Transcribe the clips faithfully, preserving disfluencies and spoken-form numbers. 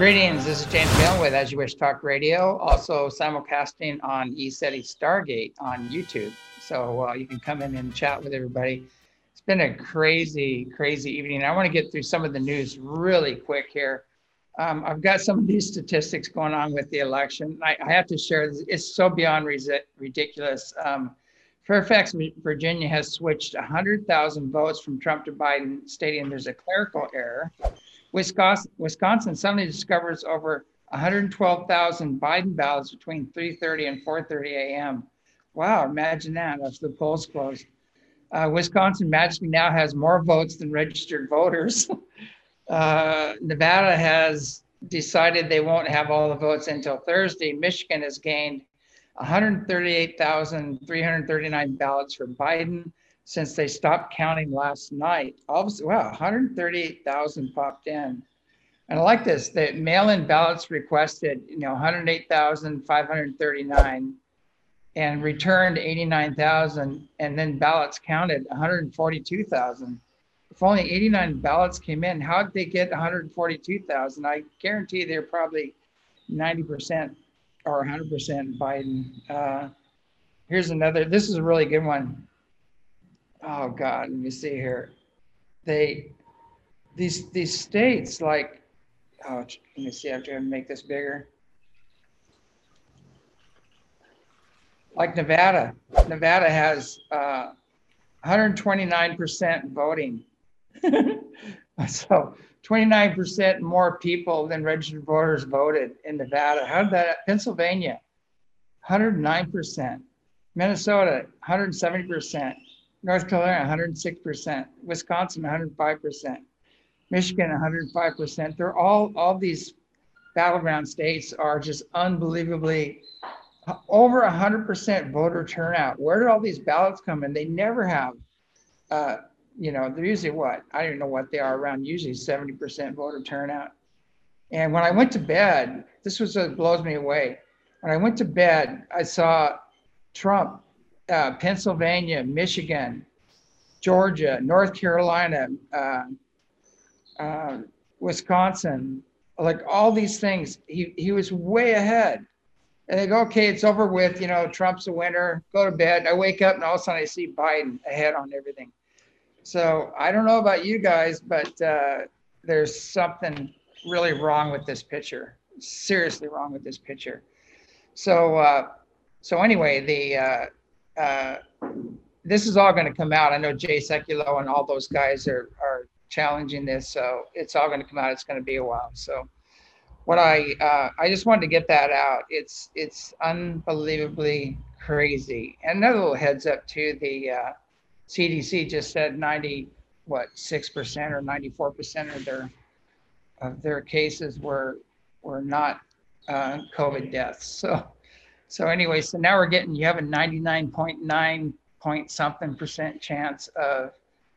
Greetings, this is James Galen with As You Wish Talk Radio, also simulcasting on ECETI Stargate on YouTube. So uh, you can come in and chat with everybody. It's been a crazy, crazy evening. I want to get through some of the news really quick here. Um, I've got some of these statistics going on with the election. I, I have to share this. It's so beyond ridiculous. Um, Fairfax, Virginia has switched one hundred thousand votes from Trump to Biden, stating there's a clerical error. Wisconsin, Wisconsin suddenly discovers over one hundred twelve thousand Biden ballots between three thirty and four thirty a m Wow, imagine that after the polls closed. Uh, Wisconsin magically now has more votes than registered voters. uh, Nevada has decided they won't have all the votes until Thursday. Michigan has gained one hundred thirty-eight thousand three hundred thirty-nine ballots for Biden since they stopped counting last night. All of a, wow, one hundred thirty-eight thousand popped in. And I like this, the mail-in ballots requested, you know, one hundred eight thousand five hundred thirty-nine and returned eighty-nine thousand, and then ballots counted one hundred forty-two thousand. If only eighty-nine ballots came in, how did they get one hundred forty-two thousand? I guarantee they're probably ninety percent or one hundred percent Biden. Uh, here's another, this is a really good one. Oh God, let me see here. They, these these states like, oh, let me see, I have to make this bigger. Like Nevada, Nevada has uh, one hundred twenty-nine percent voting. So twenty-nine percent more people than registered voters voted in Nevada. How did that, Pennsylvania, one hundred nine percent. Minnesota, one hundred seventy percent. North Carolina, one hundred six percent. Wisconsin, one hundred five percent. Michigan, one hundred five percent. They're all, all these battleground states are just unbelievably over one hundred percent voter turnout. Where did all these ballots come in? They never have, uh, you know, they're usually what? I don't even know what they are around, usually seventy percent voter turnout. And when I went to bed, this was what blows me away. When I went to bed, I saw Trump, uh, Pennsylvania, Michigan, Georgia, North Carolina, uh, uh, Wisconsin, like all these things, he, he was way ahead. And they go, okay, it's over with, you know, Trump's a winner, go to bed. I wake up and all of a sudden I see Biden ahead on everything. So I don't know about you guys, but uh, there's something really wrong with this picture, seriously wrong with this picture. So, uh, so anyway, the uh, uh, this is all going to come out. I know Jay Sekulow and all those guys are, are challenging this, so it's all going to come out. It's going to be a while. So what I uh, I just wanted to get that out. It's it's unbelievably crazy. And another little heads up too. The uh, C D C just said ninety what six percent or ninety-four percent of their of their cases were were not uh, COVID deaths. So so anyway, so now we're getting, you have a ninety-nine point nine point something percent chance of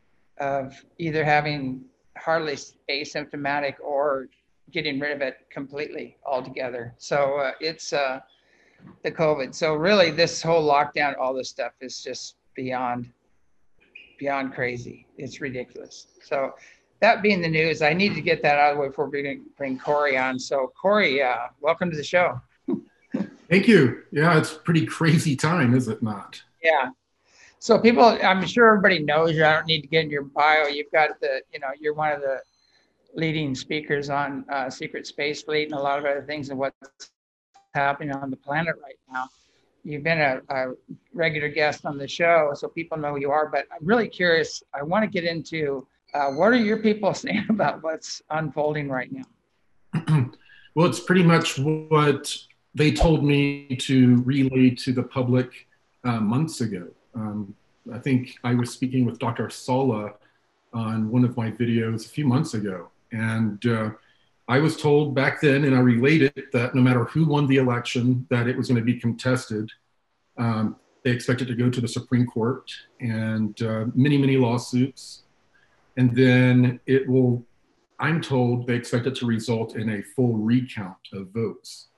of either having hardly asymptomatic or getting rid of it completely altogether. So uh, it's uh, the COVID. So really this whole lockdown, all this stuff is just beyond, beyond crazy. It's ridiculous. So that being the news, I need to get that out of the way before we bring, bring Corey on. So Corey, uh, welcome to the show. Thank you. Yeah, it's a pretty crazy time, is it not? Yeah. So people, I'm sure everybody knows you. I don't need to get in your bio. You've got the, you know, you're one of the leading speakers on uh, Secret Space Fleet and a lot of other things and what's happening on the planet right now. You've been a, a regular guest on the show, so people know who you are, but I'm really curious. I want to get into uh, what are your people saying about what's unfolding right now? Well, it's pretty much what they told me to relay to the public uh, months ago. Um, I think I was speaking with Doctor Sala on one of my videos a few months ago. And uh, I was told back then, and I related that no matter who won the election, that it was going to be contested. Um, they expected to go to the Supreme Court and uh, many, many lawsuits. And then it will, I'm told, they expect it to result in a full recount of votes.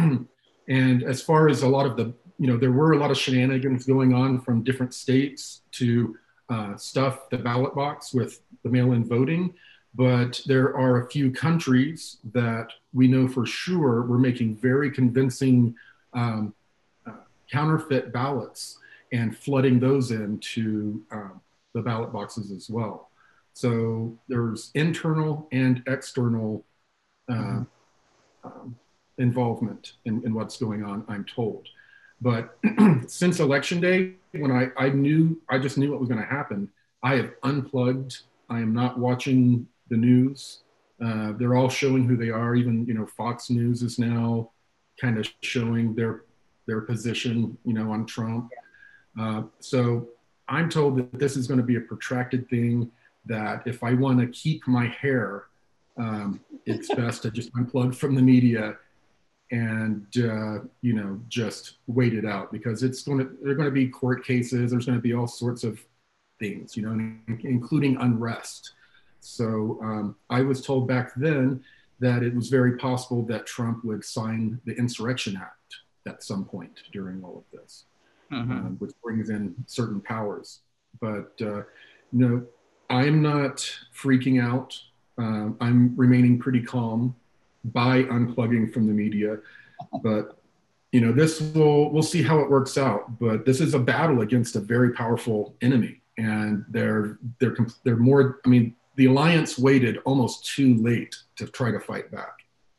And as far as a lot of the, you know, there were a lot of shenanigans going on from different states to uh, stuff the ballot box with the mail-in voting. but there are a few countries that we know for sure were making very convincing um, uh, counterfeit ballots and flooding those into um, the ballot boxes as well. So there's internal and external uh, mm-hmm. um, involvement in, in what's going on, I'm told. But since election day, when I, I knew, I just knew what was going to happen, I have unplugged. I am not watching the news. Uh, they're all showing who they are. Even, you know, Fox News is now kind of showing their their position, you know, on Trump. Uh, so I'm told that this is going to be a protracted thing, that if I want to keep my hair, um, it's best to just unplug from the media and, uh, you know, just wait it out, because it's going to, there are going to be court cases. There's going to be all sorts of things, you know, including unrest. So um, I was told back then that it was very possible that Trump would sign the Insurrection Act at some point during all of this, mm-hmm. um, which brings in certain powers. But, uh, you know, I'm not freaking out. Um, I'm remaining pretty calm by unplugging from the media. But, you know, this will, we'll see how it works out. But this is a battle against a very powerful enemy. And they're, they're, they're more, I mean, the alliance waited almost too late to try to fight back.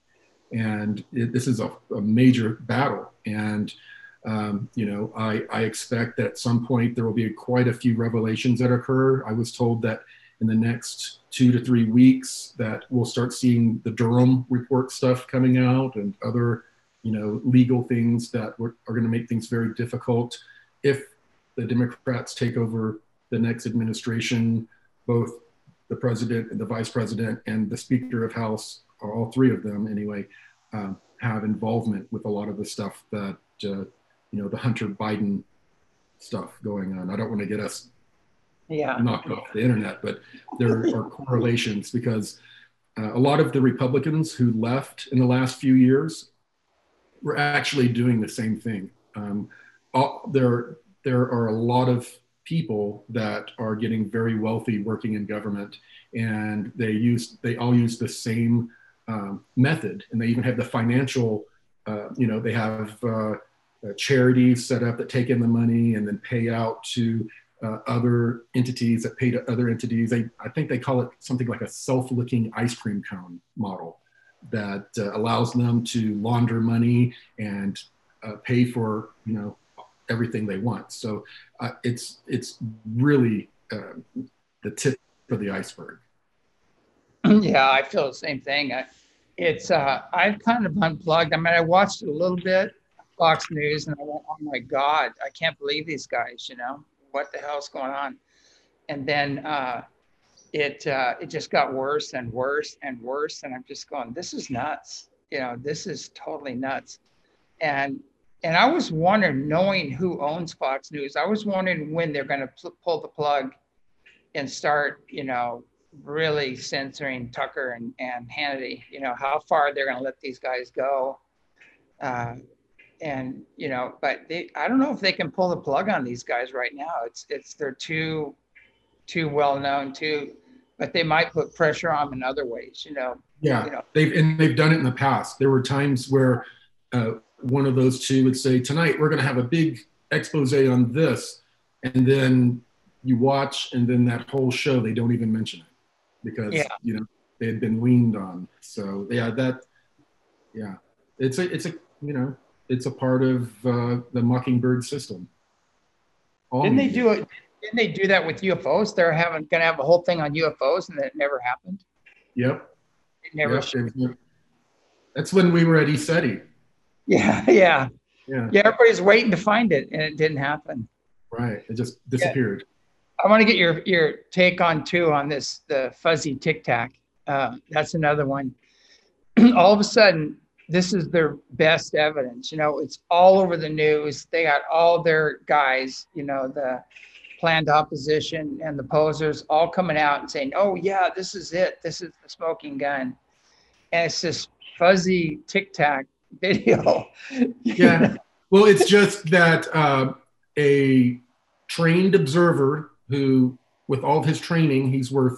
And it, this is a, a major battle. And, um, you know, I, I expect that at some point there will be quite a few revelations that occur. I was told that in the next two to three weeks that we'll start seeing the Durham report stuff coming out and other, you know, legal things that are going to make things very difficult if the Democrats take over the next administration. Both the president and the vice president and the Speaker of House, or all three of them anyway, um, have involvement with a lot of the stuff that, uh, you know, the Hunter Biden stuff going on. I don't want to get us yeah. knocked off the internet, but there are correlations, because uh, a lot of the Republicans who left in the last few years were actually doing the same thing. Um, all, there, there are a lot of people that are getting very wealthy working in government, and they use, they all use the same um, method, and they even have the financial, uh, you know, they have uh, uh, charities set up that take in the money and then pay out to uh, other entities that pay to other entities. They, I think they call it something like a self-licking ice cream cone model that uh, allows them to launder money and uh, pay for, you know, everything they want. So uh, it's it's really uh, the tip of the iceberg. Yeah, I feel the same thing. I, it's uh, I've kind of unplugged. I mean, I watched a little bit Fox News, and I went, "Oh my God, I can't believe these guys! You know, what the hell's going on?" And then uh, it uh, it just got worse and worse and worse, and I'm just going, "This is nuts! You know, this is totally nuts." And And I was wondering, knowing who owns Fox News, I was wondering when they're going to pl- pull the plug and start, you know, really censoring Tucker and, and Hannity, you know, how far they're going to let these guys go. Uh, and, you know, but they, I don't know if they can pull the plug on these guys right now. It's, it's, they're too, too well known too, but they might put pressure on them in other ways, you know. Yeah, you know. they've, and they've done it in the past. There were times where, uh, one of those two would say, tonight we're going to have a big expose on this, and then you watch, and then that whole show they don't even mention it because yeah. you know they had been leaned on. So yeah, that yeah, it's a it's a you know it's a part of uh, the Mockingbird system. All didn't they do it? Didn't they do that with U F Os? They're having going to have a whole thing on U F Os, and that never happened. Yep. It never. Yep. That's when we were at ECETI. Yeah, yeah, yeah, yeah. Everybody's waiting to find it, and it didn't happen. Right, it just disappeared. Yeah. I want to get your your take on too on this the fuzzy tic tac. Uh, that's another one. All of a sudden, this is their best evidence. You know, it's all over the news. They got all their guys. You know, the planned opposition and the posers all coming out and saying, "Oh yeah, this is it. This is the smoking gun," and it's this fuzzy tic tac video. Yeah, well, it's just that uh, a trained observer who, with all of his training, he's worth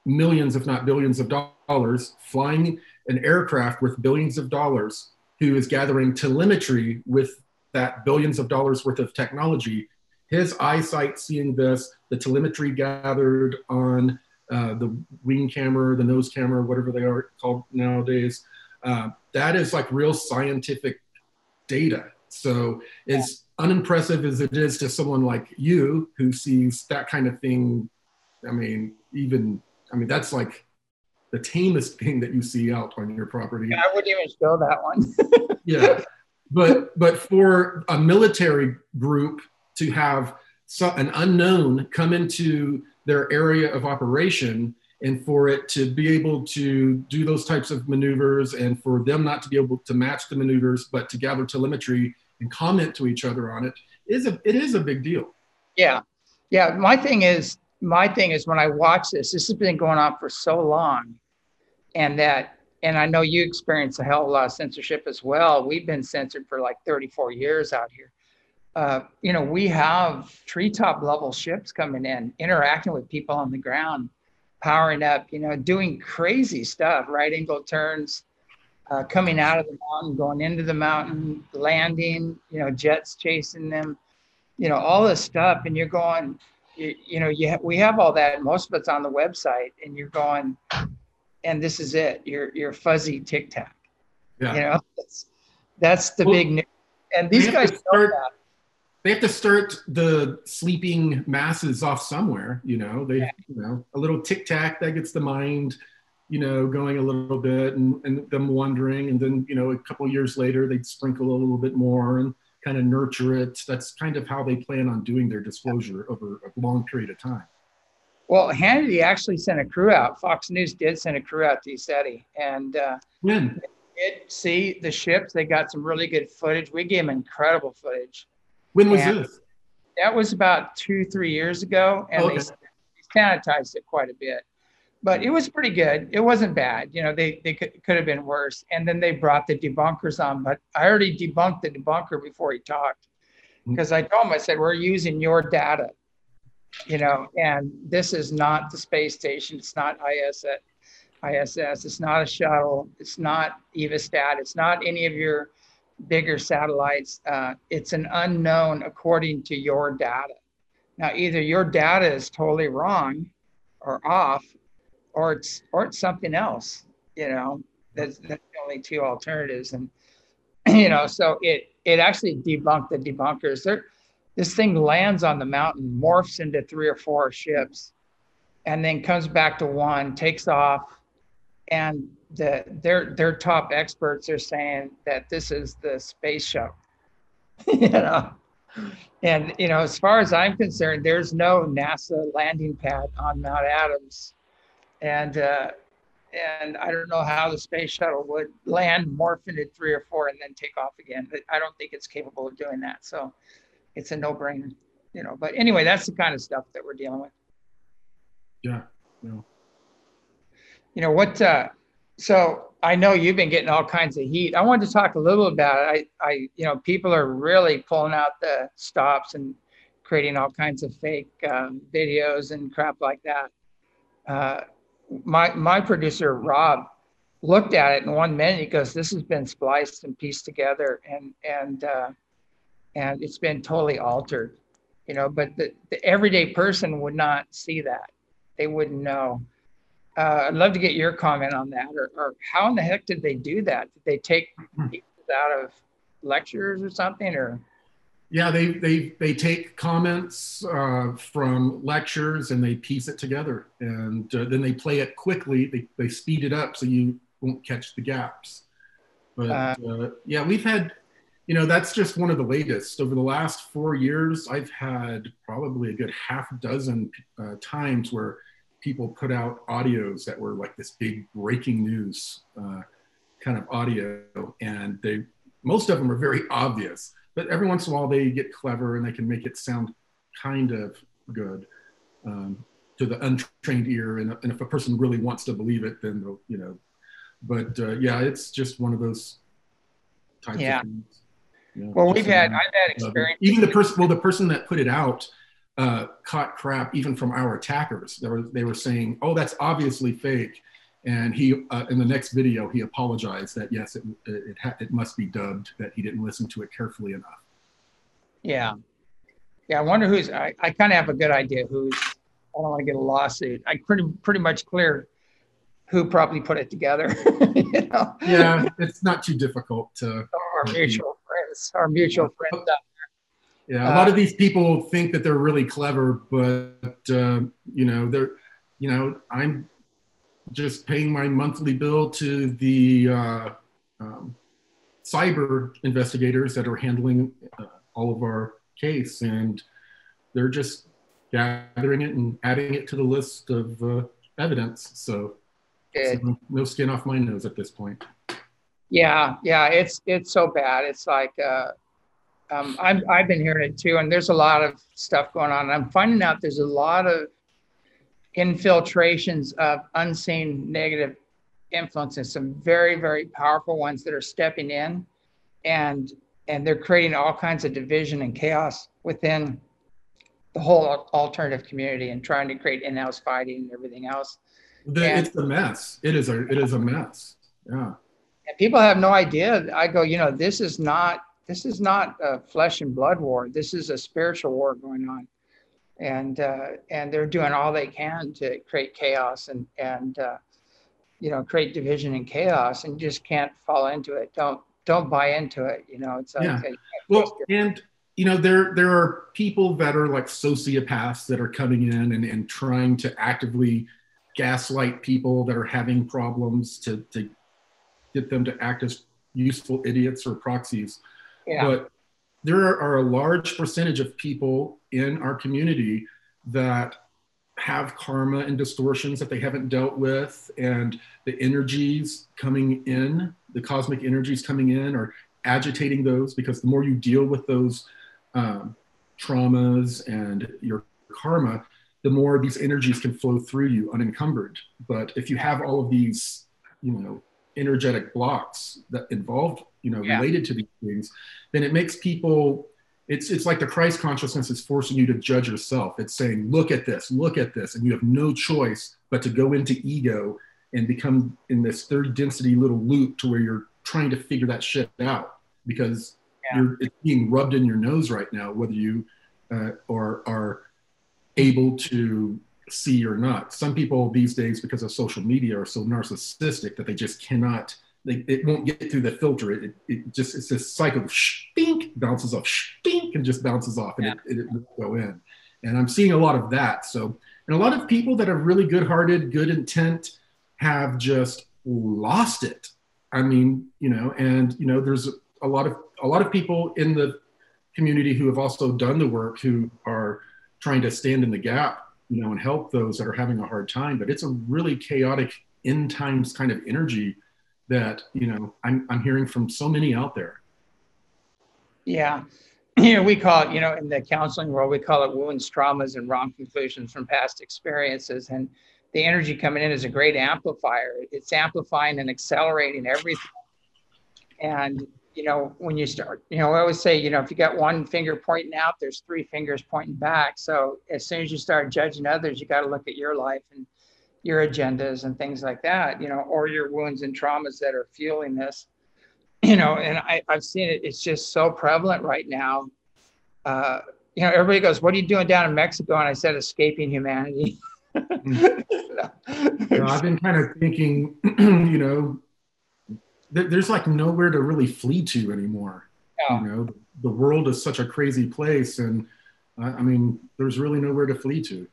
millions, if not billions of dollars, flying an aircraft worth billions of dollars, who is gathering telemetry with that billions of dollars worth of technology. His eyesight seeing this, the telemetry gathered on uh, the wing camera, the nose camera, whatever they are called nowadays, uh, that is like real scientific data. So as unimpressive as it is to someone like you who sees that kind of thing, I mean, even, I mean, that's like the tamest thing that you see out on your property. I wouldn't even show that one. Yeah, but but for a military group to have so, an unknown come into their area of operation, and for it to be able to do those types of maneuvers, and for them not to be able to match the maneuvers, but to gather telemetry and comment to each other on it, is a it is a big deal. Yeah, yeah. My thing is, my thing is when I watch this, this has been going on for so long, and that, and I know you experience a hell of a lot of censorship as well. We've been censored for like thirty-four years out here. Uh, you know, we have treetop level ships coming in, interacting with people on the ground, powering up, you know, doing crazy stuff, right angle turns, uh, coming out of the mountain, going into the mountain, landing, you know, jets chasing them, you know, all this stuff. And you're going, you, you know, you ha- we have all that. Most of it's on the website, and you're going, and this is it. You're, you're fuzzy tic tac. Yeah. You know, that's, that's the well, big news. And these guys start, know that. They have to start the sleeping masses off somewhere, you know, they, yeah. you know, a little tic tac that gets the mind, you know, going a little bit, and, and them wondering. And then, you know, a couple of years later, they'd sprinkle a little bit more and kind of nurture it. That's kind of how they plan on doing their disclosure over a long period of time. Well, Hannity actually sent a crew out. Fox News did send a crew out to ECETI. And uh, when? They did see the ships. They got some really good footage. We gave them incredible footage. When was and this? That was about two, three years ago. And okay. they, they sanitized it quite a bit. But it was pretty good. It wasn't bad. You know, they, they could, could have been worse. And then they brought the debunkers on. But I already debunked the debunker before he talked. Because I told him, I said, we're using your data. You know, and this is not the space station. It's not I S S. I S S. It's not a shuttle. It's not Evostat. It's not any of your bigger satellites. Uh, it's an unknown according to your data. Now, either your data is totally wrong or off, or it's or it's something else. You know, that's, that's the only two alternatives. And you know, so it it actually debunked the debunkers. They're This thing lands on the mountain, morphs into three or four ships, and then comes back to one, takes off, and the their their top experts are saying that this is the space shuttle. you know, and you know, as far as I'm concerned, there's no NASA landing pad on Mount Adams, and uh, and I don't know how the space shuttle would land, morph into three or four, and then take off again. I don't think it's capable of doing that. So. It's a no-brainer, you know. But anyway, that's the kind of stuff that we're dealing with. Yeah. Yeah. You know what? Uh, so I know you've been getting all kinds of heat. I wanted to talk a little about it. I, I, you know, people are really pulling out the stops and creating all kinds of fake um, videos and crap like that. Uh, my my producer Rob looked at it in one minute. He goes, "This has been spliced and pieced together," and and. Uh, And it's been totally altered, you know, but the, the everyday person would not see that. They wouldn't know. Uh, I'd love to get your comment on that, or, or how in the heck did they do that? Did they take pieces out of lectures or something, or? Yeah, they they they take comments uh, from lectures and they piece it together, and uh, then they play it quickly. They they speed it up so you won't catch the gaps. But uh, uh, yeah, we've had. You know, that's just one of the latest. Over the last four years, I've had probably a good half dozen uh, times where people put out audios that were like this big breaking news uh, kind of audio. And they, most of them are very obvious, but every once in a while they get clever and they can make it sound kind of good um, to the untrained ear. And, and if a person really wants to believe it, then they'll, you know, but uh, yeah, it's just one of those types yeah. of things. Yeah, well, we've had, I've had experience. Even the person, well, the person that put it out uh, caught crap even from our attackers. They were, they were saying, oh, that's obviously fake. And he, uh, in the next video, he apologized that yes, it, it, it, it must be dubbed, that he didn't listen to it carefully enough. Yeah. Yeah, I wonder who's, I, I kind of have a good idea who's, I don't want to get a lawsuit. I pretty pretty much clear who probably put it together. You know? Yeah, it's not too difficult to. Our mutual friends, our mutual friends out there. Yeah, a lot uh, of these people think that they're really clever, but uh, you know, they're, you know, I'm just paying my monthly bill to the uh, um, cyber investigators that are handling uh, all of our case, and they're just gathering it and adding it to the list of uh, evidence. So, so no skin off my nose at this point. Yeah, yeah, it's it's so bad. It's like uh, um, I'm I've been hearing it too, and there's a lot of stuff going on. I'm finding out there's a lot of infiltrations of unseen negative influences, some very very powerful ones that are stepping in, and and they're creating all kinds of division and chaos within the whole alternative community and trying to create in-house fighting and everything else. The, and, it's a mess. It is a it is a mess. Yeah. And people have no idea. I go, you know, this is not this is not a flesh and blood war. This is a spiritual war going on, and uh, and they're doing all they can to create chaos and and uh, you know, create division and chaos, and you just can't fall into it. Don't don't buy into it. You know, it's like yeah. A, well, and you know, there there are people that are like sociopaths that are coming in and, and trying to actively gaslight people that are having problems to to get them to act as useful idiots or proxies. Yeah. But there are a large percentage of people in our community that have karma and distortions that they haven't dealt with, and the energies coming in, the cosmic energies coming in are agitating those, because the more you deal with those um, traumas and your karma, the more these energies can flow through you unencumbered. But if you have all of these, you know, energetic blocks that involved, you know, yeah. related to these things, then it makes people, it's it's like the Christ consciousness is forcing you to judge yourself. It's saying, look at this, look at this, and you have no choice but to go into ego and become in this third density little loop to where you're trying to figure that shit out, because yeah. you're it's being rubbed in your nose right now, whether you uh, are are able to see or not. Some people these days, because of social media, are so narcissistic that they just cannot, they, it won't get through the filter. It, it just, it's this cycle of shpink, bounces off, shpink, and just bounces off, and yeah. it, it, it will go in. And I'm seeing a lot of that. So, and a lot of people that are really good-hearted, good intent have just lost it. I mean, you know, and, you know, there's a lot of, a lot of people in the community who have also done the work, who are trying to stand in the gap, you know, and help those that are having a hard time. But it's a really chaotic end times kind of energy that, you know, I'm, I'm hearing from so many out there. Yeah. You know, we call it, you know, in the counseling world, we call it wounds, traumas, and wrong conclusions from past experiences. And the energy coming in is a great amplifier. It's amplifying and accelerating everything. And, you know, when you start, you know, I always say, you know, if you got one finger pointing out, there's three fingers pointing back. So as soon as you start judging others, you got to look at your life and your agendas and things like that, you know, or your wounds and traumas that are fueling this, you know, and I, I've seen it. It's just so prevalent right now. Uh, you know, everybody goes, what are you doing down in Mexico? And I said, escaping humanity. You know, I've been kind of thinking, you know, there's like nowhere to really flee to anymore. No. You know, the world is such a crazy place, and uh, I mean, there's really nowhere to flee to.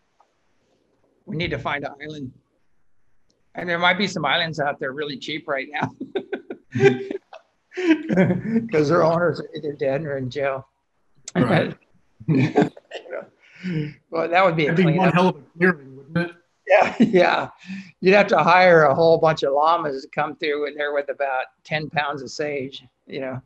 We need to find an island, and there might be some islands out there really cheap right now, because their owners are either dead or in jail. Right. Well, that would be a That'd be one cleanup. hell of a clearing, wouldn't it? Yeah, yeah. You'd have to hire a whole bunch of llamas to come through, and they're with about ten pounds of sage, you know,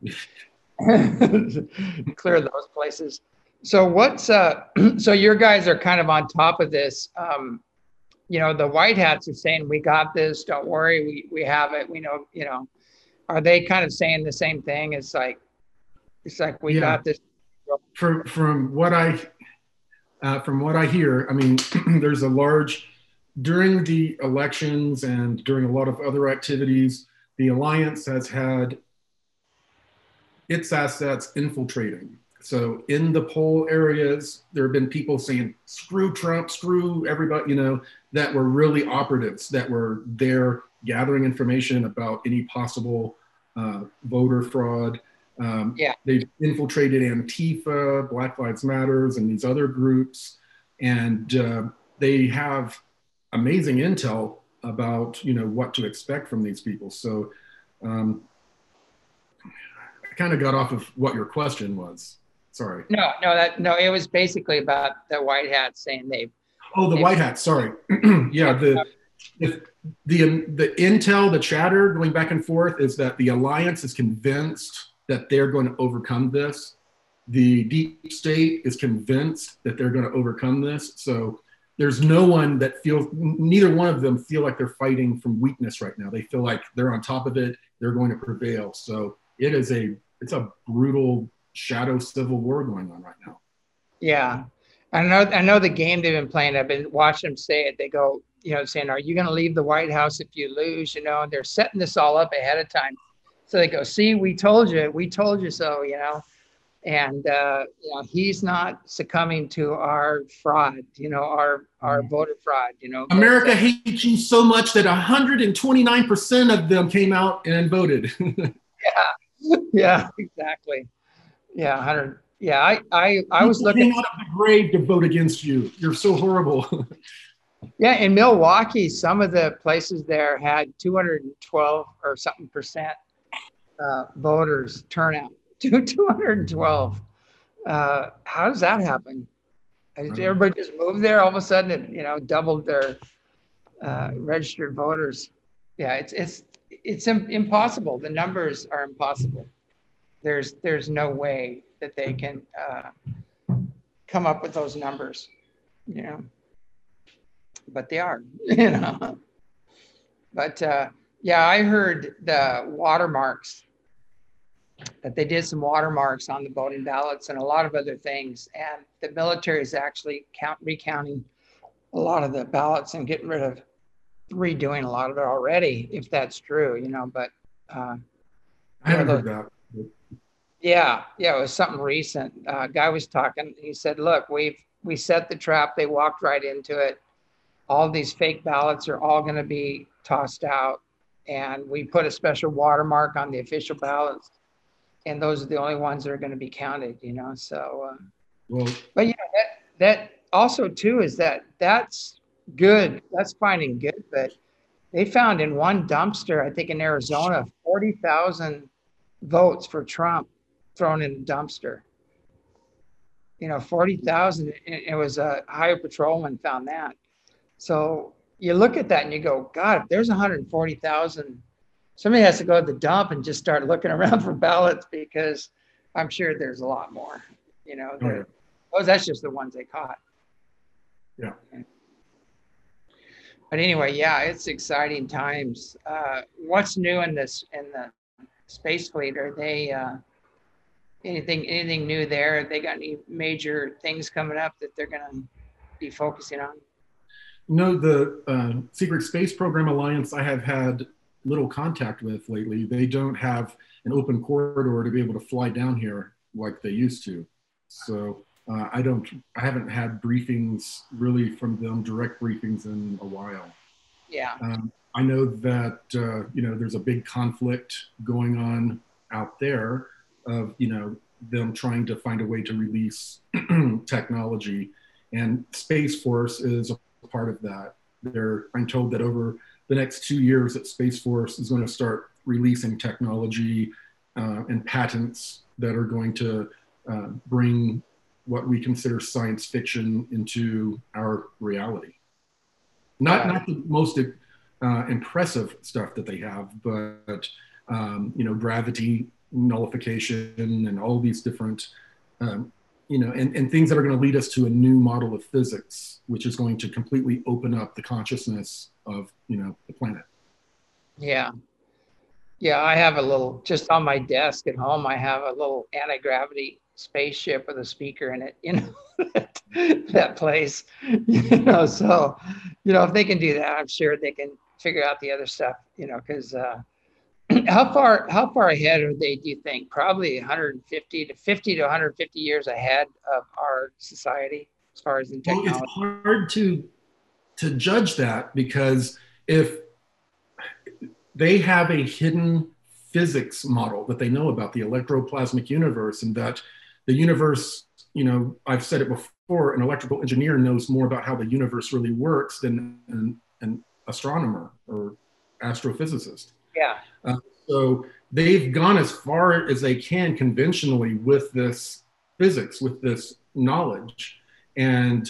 clear those places. So what's, uh, so your guys are kind of on top of this. Um, you know, the white hats are saying, we got this, don't worry, we, we have it, we know, you know, are they kind of saying the same thing? It's like, it's like, we Yeah. got this. From, from what I, Uh, from what I hear, I mean, there's a large, during the elections and during a lot of other activities, the alliance has had its assets infiltrating. So in the poll areas, there have been people saying, screw Trump, screw everybody, you know, that were really operatives that were there gathering information about any possible uh, voter fraud. Um, Yeah. They've infiltrated Antifa, Black Lives Matters, and these other groups. And uh, they have amazing intel about, you know, what to expect from these people. So um, I kind of got off of what your question was. Sorry. No, no, that no, it was basically about the white hats saying they. Oh, the white hats. Sorry. Yeah, the, the the the intel, the chatter going back and forth is that the alliance is convinced that they're going to overcome this. The deep state is convinced that they're going to overcome this. So there's no one that feels, neither one of them feel like they're fighting from weakness right now. They feel like they're on top of it. They're going to prevail. So it is a, it's a brutal shadow civil war going on right now. Yeah. I know, I know the game they've been playing. I've been watching them say it. They go, you know, saying, are you going to leave the White House if you lose? You know, and they're setting this all up ahead of time. So they go, see, we told you, we told you so, you know, and, uh, you know, he's not succumbing to our fraud, you know, our, our voter fraud, you know. America but, uh, hates you so much that one hundred twenty-nine percent of them came out and voted. yeah, yeah, exactly. Yeah, one hundred. Yeah, I, I, I was looking. Came out of the grave to vote against you. You're so horrible. Yeah, in Milwaukee, some of the places there had two hundred twelve or something percent uh, voters turnout. two hundred twelve. Uh, how does that happen? Did everybody just move there all of a sudden? It, you know, doubled their uh, registered voters. Yeah, it's it's it's im- impossible. The numbers are impossible. There's there's no way that they can uh, come up with those numbers, you know. But they are, you know. But uh, yeah, I heard the watermarks, that they did some watermarks on the voting ballots and a lot of other things. And the military is actually count recounting a lot of the ballots and getting rid of, redoing a lot of it already, if that's true, you know. But uh, I haven't heard that. yeah, yeah, it was something recent. Uh, guy was talking. He said, "Look, we've we set the trap. They walked right into it. All these fake ballots are all going to be tossed out, and we put a special watermark on the official ballots, and those are the only ones that are going to be counted." You know, so. Uh, well, but yeah, that that also too is that that's good. That's fine and good, but they found in one dumpster, I think in Arizona, forty thousand votes for Trump thrown in a dumpster. You know, forty thousand. It was a highway patrolman found that. So you look at that and you go, God, if there's one hundred forty thousand, somebody has to go to the dump and just start looking around for ballots, because I'm sure there's a lot more. You know, oh, yeah. Oh, that's just the ones they caught. Yeah. But anyway, yeah, it's exciting times. Uh, what's new in this in the space fleet? Are they uh, anything anything new there? They got any major things coming up that they're going to be focusing on? No, the uh, Secret Space Program Alliance I have had little contact with lately. They don't have an open corridor to be able to fly down here like they used to. So uh, I don't, I haven't had briefings really from them, direct briefings in a while. Yeah. Um, I know that, uh, you know, there's a big conflict going on out there of, you know, them trying to find a way to release technology, and Space Force is a part of that. They're, I'm told that over the next two years that Space Force is going to start releasing technology uh, and patents that are going to uh, bring what we consider science fiction into our reality. Not, not the most uh, impressive stuff that they have, but, um, you know, gravity nullification and all these different, um, you know, and, and things that are going to lead us to a new model of physics, which is going to completely open up the consciousness of, you know, the planet. Yeah. Yeah, I have a little, just on my desk at home, I have a little anti-gravity spaceship with a speaker in it, you know, that, that plays, you know, so, you know, if they can do that, I'm sure they can figure out the other stuff, you know, because uh, how far, how far ahead are they, do you think? Probably one hundred fifty to fifty to one hundred fifty years ahead of our society as far as in Well, it's technology. hard to to judge that because if they have a hidden physics model that they know about the electroplasmic universe, and that the universe, you know, I've said it before, an electrical engineer knows more about how the universe really works than an, an astronomer or astrophysicist. Yeah. Uh, so they've gone as far as they can conventionally with this physics, with this knowledge. And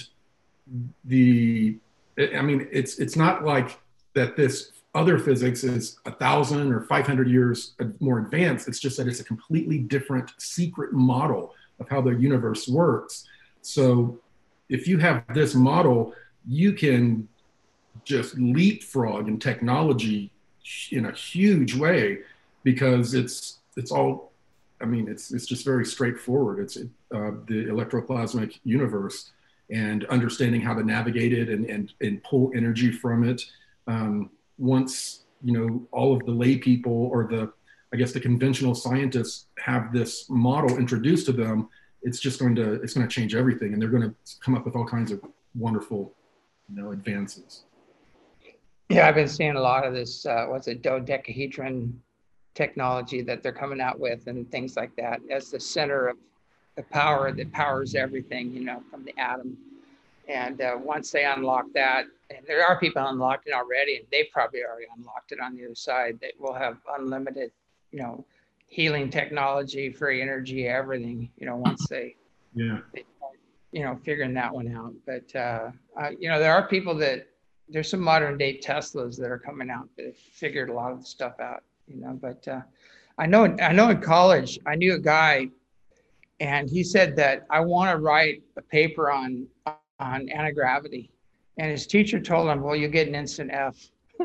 the, I mean, it's, it's not like that this other physics is a thousand or five hundred years more advanced. It's just that it's a completely different secret model of how the universe works. So if you have this model, you can just leapfrog in technology in a huge way because it's it's all, I mean, it's it's just very straightforward. It's uh, the electroplasmic universe and understanding how to navigate it and and, and pull energy from it. Um, once, you know, all of the lay people or the, I guess the conventional scientists have this model introduced to them, it's just going to, it's going to change everything. And they're going to come up with all kinds of wonderful, you know, advances. Yeah, I've been seeing a lot of this, uh, what's it, dodecahedron technology that they're coming out with and things like that as the center of the power that powers everything, you know, from the atom. And uh, once they unlock that, and there are people unlocked it already, and they've probably already unlocked it on the other side, that will have unlimited, you know, healing technology, free energy, everything, you know, once they, yeah, they start, you know, figuring that one out. But, uh, uh, you know, there are people that, there's some modern day Teslas that are coming out that have figured a lot of the stuff out, you know, but uh, I know, I know in college, I knew a guy and he said that I want to write a paper on, on anti-gravity. And his teacher told him, well, you get an instant F,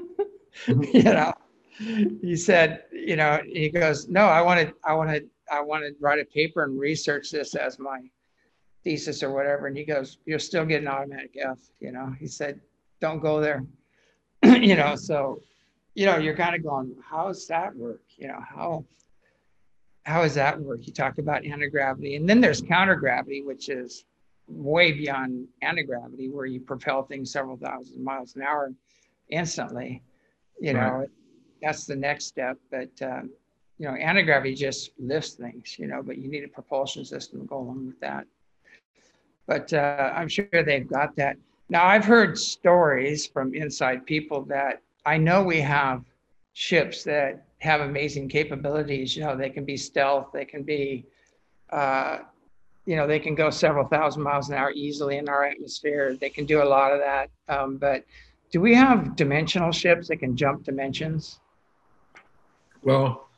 you know, he said, you know, he goes, no, I want to, I want to, I want to write a paper and research this as my thesis or whatever. And he goes, you'll still get an automatic F, you know, he said, don't go there, you know, so, you know, you're kind of going, how does that work? You know, how, how does that work? You talk about anti-gravity, and then there's counter-gravity, which is way beyond anti-gravity, where you propel things several thousand miles an hour instantly, you know, right. That's the next step. But, um, you know, anti-gravity just lifts things, you know, but you need a propulsion system to go along with that. But uh, I'm sure they've got that. Now, I've heard stories from inside people that I know we have ships that have amazing capabilities. You know, they can be stealth, they can be, uh, you know, they can go several thousand miles an hour easily in our atmosphere. They can do a lot of that. Um, but do we have dimensional ships that can jump dimensions? Well,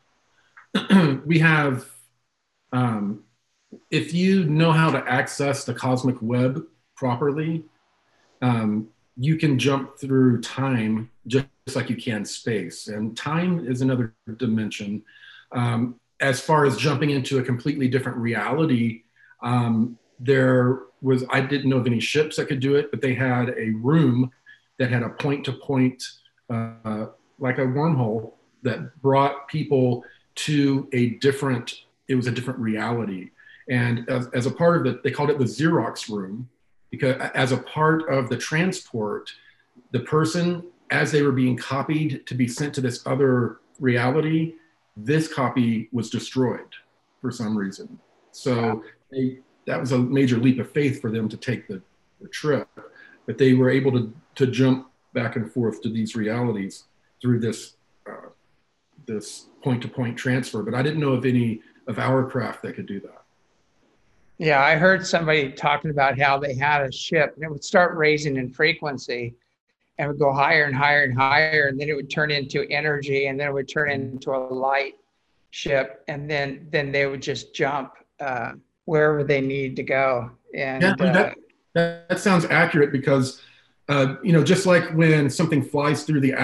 we have, um, if you know how to access the cosmic web properly, um, you can jump through time just like you can space. And time is another dimension. Um, as far as jumping into a completely different reality, um, there was, I didn't know of any ships that could do it, but they had a room that had a point-to-point, uh, like a wormhole that brought people to a different, it was a different reality. And as, as a part of it, they called it the Xerox room, because as a part of the transport, the person, as they were being copied to be sent to this other reality, this copy was destroyed for some reason. So they, that was a major leap of faith for them to take the, the trip, but they were able to, to jump back and forth to these realities through this, uh, this point-to-point transfer. But I didn't know of any of our craft that could do that. Yeah, I heard somebody talking about how they had a ship and it would start raising in frequency and would go higher and higher and higher, and then it would turn into energy, and then it would turn into a light ship, and then then they would just jump uh, wherever they need to go. And yeah, that, uh, that, that sounds accurate because, uh, you know, just like when something flies through the atmosphere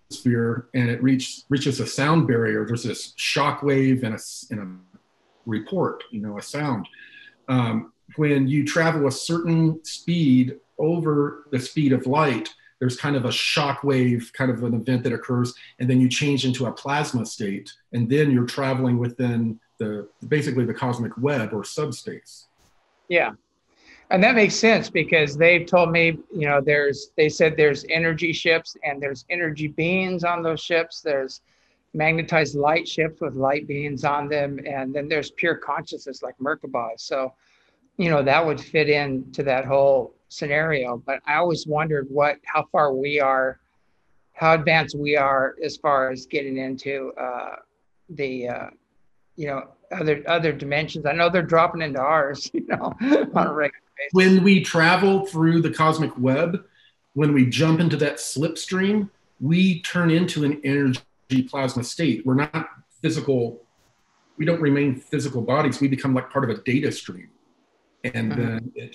atmosphere and it reach, reaches a sound barrier, there's this shock wave and a, and a report, you know, a sound. Um, when you travel a certain speed over the speed of light, there's kind of a shock wave, kind of an event that occurs, and then you change into a plasma state, and then you're traveling within the basically the cosmic web or subspace. Yeah. And that makes sense because they've told me, you know, there's, they said there's energy ships and there's energy beings on those ships. There's magnetized light ships with light beings on them. And then there's pure consciousness like Merkabah. So, you know, that would fit into that whole scenario. But I always wondered what, how far we are, how advanced we are as far as getting into uh, the, uh, you know, other other dimensions. I know they're dropping into ours, you know, on a regular basis. When we travel through the cosmic web, when we jump into that slipstream, we turn into an energy plasma state. We're not physical. We don't remain physical bodies. We become like part of a data stream. And mm-hmm. then it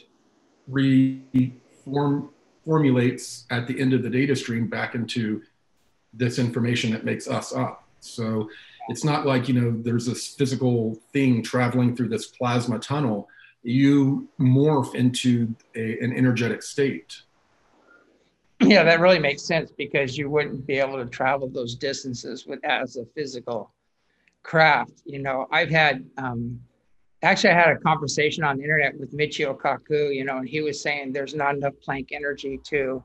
reform, formulates at the end of the data stream back into this information that makes us up. So it's not like, you know, there's this physical thing traveling through this plasma tunnel. You morph into a, an energetic state. Yeah, that really makes sense because you wouldn't be able to travel those distances with as a physical craft. You know, I've had, um, actually I had a conversation on the internet with Michio Kaku, you know, and he was saying there's not enough Planck energy to,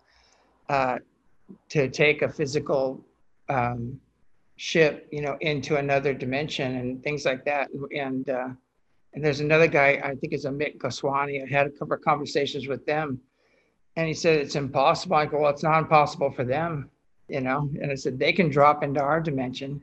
uh, to take a physical, um, ship, you know, into another dimension and things like that. And uh, and there's another guy, I think it's Amit Goswami. I had a couple of conversations with them, and he said it's impossible. I go, well, it's not impossible for them, you know. And I said they can drop into our dimension,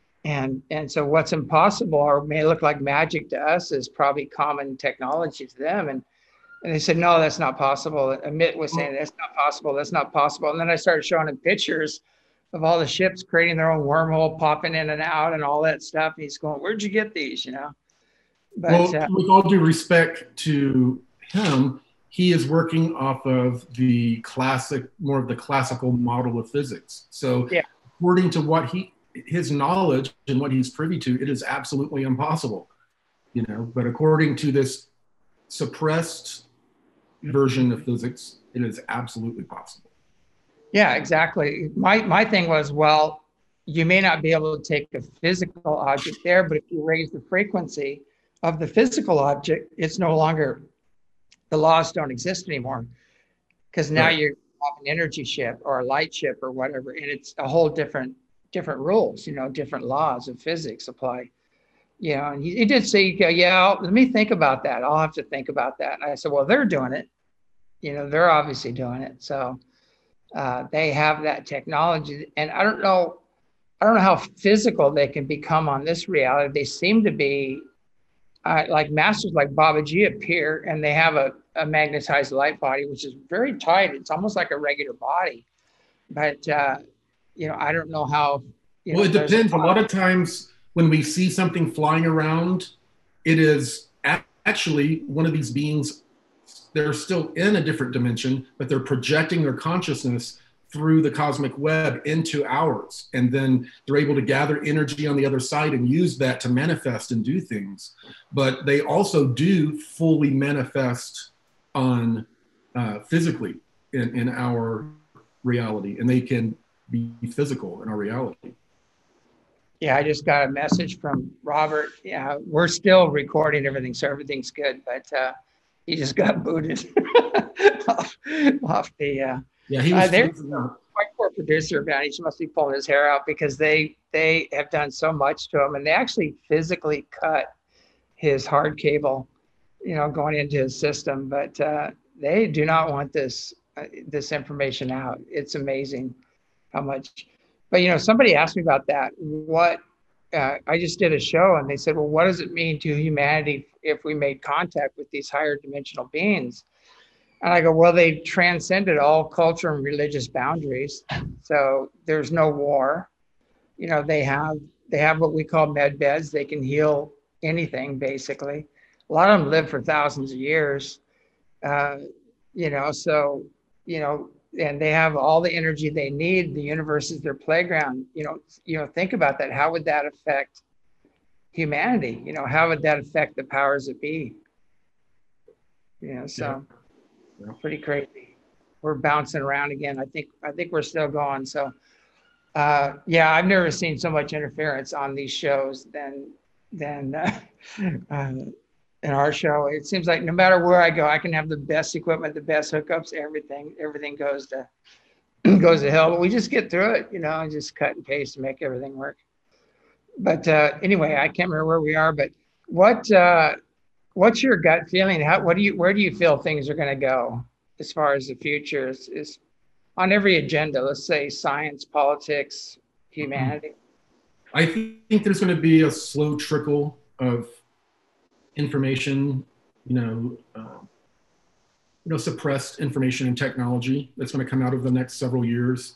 and and so what's impossible or may look like magic to us is probably common technology to them. And and they said no, that's not possible. Amit was saying that's not possible. That's not possible. And then I started showing him pictures of all the ships creating their own wormhole, popping in and out and all that stuff. And he's going, where'd you get these, you know? But, well, uh, with all due respect to him, he is working off of the classic, more of the classical model of physics. So yeah. according to what he, his knowledge and what he's privy to, it is absolutely impossible, you know, but according to this suppressed version of physics, it is absolutely possible. Yeah, exactly. My my thing was, well, you may not be able to take a physical object there, but if you raise the frequency of the physical object, it's no longer, the laws don't exist anymore. Because now right. you have an energy ship or a light ship or whatever, and it's a whole different different rules, you know, different laws of physics apply. You know, and he, he did say, yeah, I'll, let me think about that. I'll have to think about that. And I said, well, they're doing it. You know, they're obviously doing it. So Uh, they have that technology, and I don't know, I don't know how physical they can become on this reality. They seem to be uh, like masters like Babaji appear, and they have a, a magnetized light body, which is very tight. It's almost like a regular body, but uh, you know, I don't know how. You well, know, it depends. A, a lot of times when we see something flying around, it is actually one of these beings. They're still in a different dimension, but they're projecting their consciousness through the cosmic web into ours. And then they're able to gather energy on the other side and use that to manifest and do things. But they also do fully manifest on uh, physically in, in our reality, and they can be physical in our reality. Yeah, I just got a message from Robert. Yeah, we're still recording everything, so everything's good, but uh, he just got booted off, off the. Uh, yeah, he was. Uh, they're quite poor producer, man. He must be pulling his hair out because they they have done so much to him, and they actually physically cut his hard cable, you know, going into his system. But uh, they do not want this uh, this information out. It's amazing how much. But you know, somebody asked me about that. What uh, I just did a show, and they said, "Well, what does it mean to humanity if we made contact with these higher dimensional beings?" And I go, "Well, they transcended all culture and religious boundaries, so there's no war. You know, they have they have what we call med beds. They can heal anything, basically. A lot of them live for thousands of years. Uh, you know, so you know." and they have all the energy they need. The universe is their playground. You know, you know, think about that. How would that affect humanity? You know, how would that affect the powers that be? You know, so Yeah. Yeah. pretty crazy. We're bouncing around again. I think I think we're still going. So uh, yeah, I've never seen so much interference on these shows than than uh, uh, in our show. It seems like no matter where I go, I can have the best equipment, the best hookups, everything. Everything goes to goes to hell. But we just get through it, you know, and just cut and paste and make everything work. But uh, anyway, I can't remember where we are. But what uh, what's your gut feeling? How what do you where do you feel things are going to go as far as the future is, is on every agenda? Let's say science, politics, humanity. I think there's going to be a slow trickle of information, you know, uh, you know, suppressed information and technology that's going to come out over the next several years.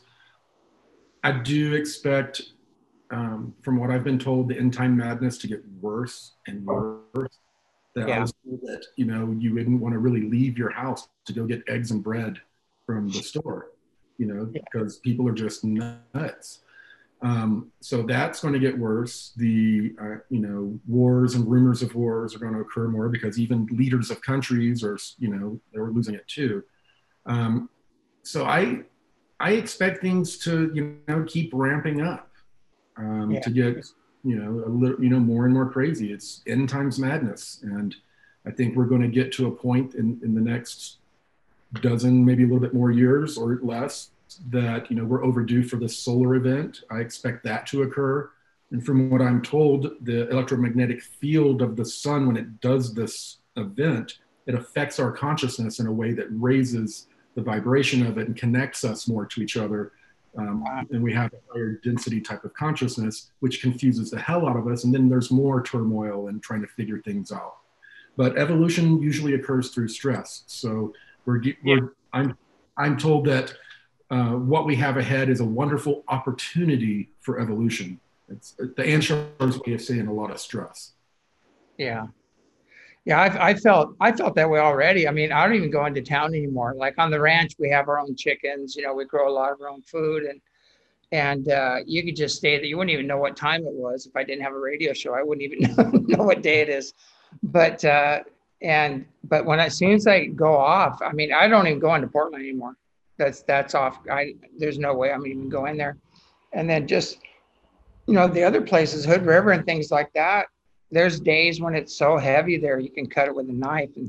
I do expect, um, from what I've been told, the end time madness to get worse and worse. That Yeah. I was told that, you know, you wouldn't want to really leave your house to go get eggs and bread from the store, you know, Yeah. because people are just nuts. Um, so that's going to get worse. The, uh, you know, wars and rumors of wars are going to occur more because even leaders of countries are, you know, they're losing it too. Um, so I, I expect things to, you know, keep ramping up, um, Yeah. to get, you know, a little, you know, more and more crazy. It's end times madness. And I think we're going to get to a point in, in the next dozen, maybe a little bit more years or less, that, you know, we're overdue for this solar event. I expect that to occur. And from what I'm told, the electromagnetic field of the sun, when it does this event, it affects our consciousness in a way that raises the vibration of it and connects us more to each other. Um, and we have a higher density type of consciousness, which confuses the hell out of us. And then there's more turmoil and trying to figure things out. But evolution usually occurs through stress. So we're, we're I'm, I'm told that Uh, what we have ahead is a wonderful opportunity for evolution. It's the Anshar's way of saying a lot of stress. Yeah. Yeah, I, I felt I felt that way already. I mean, I don't even go into town anymore. Like on the ranch, we have our own chickens. You know, we grow a lot of our own food, and and uh, you could just stay there. You wouldn't even know what time it was if I didn't have a radio show. I wouldn't even know, know what day it is. But uh, and but when I, as soon as I go off, I mean, I don't even go into Portland anymore. That's that's off. I there's no way I'm even going there. And then just, you know, the other places, Hood River and things like that. There's days when it's so heavy there, you can cut it with a knife, and